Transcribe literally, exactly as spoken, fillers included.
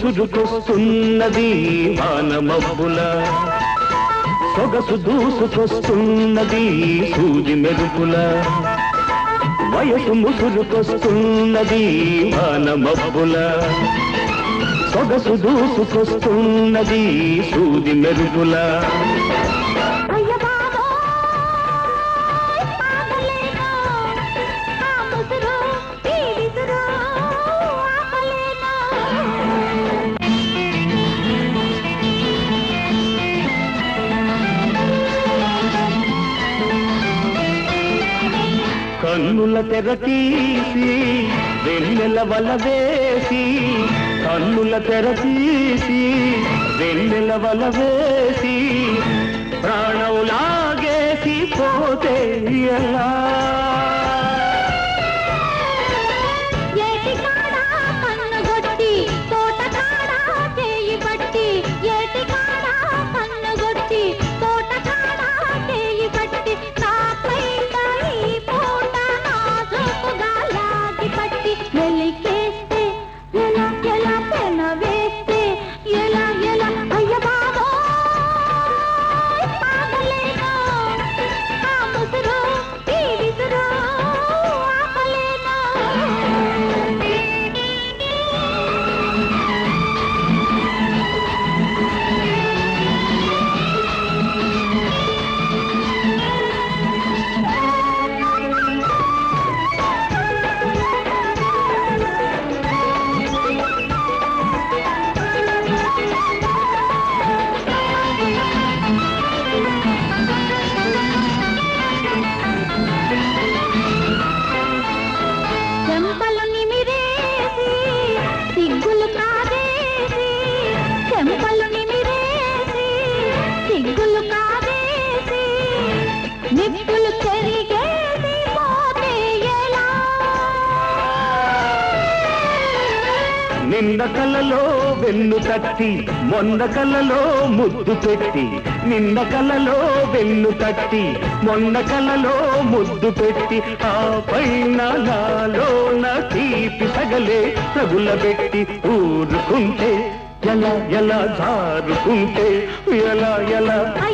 ముసురుకొస్తున్నది వాన మబ్బుల సొగసు దూసుకొస్తున్నది సూది మెరుపుల వయసు ముసురుకొస్తున్నది వాన మబ్బుల సొగసు దూసుకొస్తున్నది సూది మెరుపుల కన్నుల తెర తీసి వెన్నెల వల వేసి కన్నుల తెర తీసి వెన్నెల వల వేసి ప్రాణం లాగేసి పోతే ఎలా నిన్న కలలో వెన్ను తట్టి మొన్న కలలో ముద్దు పెట్టి నిన్న కలలో వెన్ను తట్టి మొన్న కలలో ముద్దు పెట్టి ఆ పైన నాలోన తీపి సగలే తగులబెట్టి ఊరుకుంటే ఎలా ఎలా జారుకుంటే ఎలా ఎలా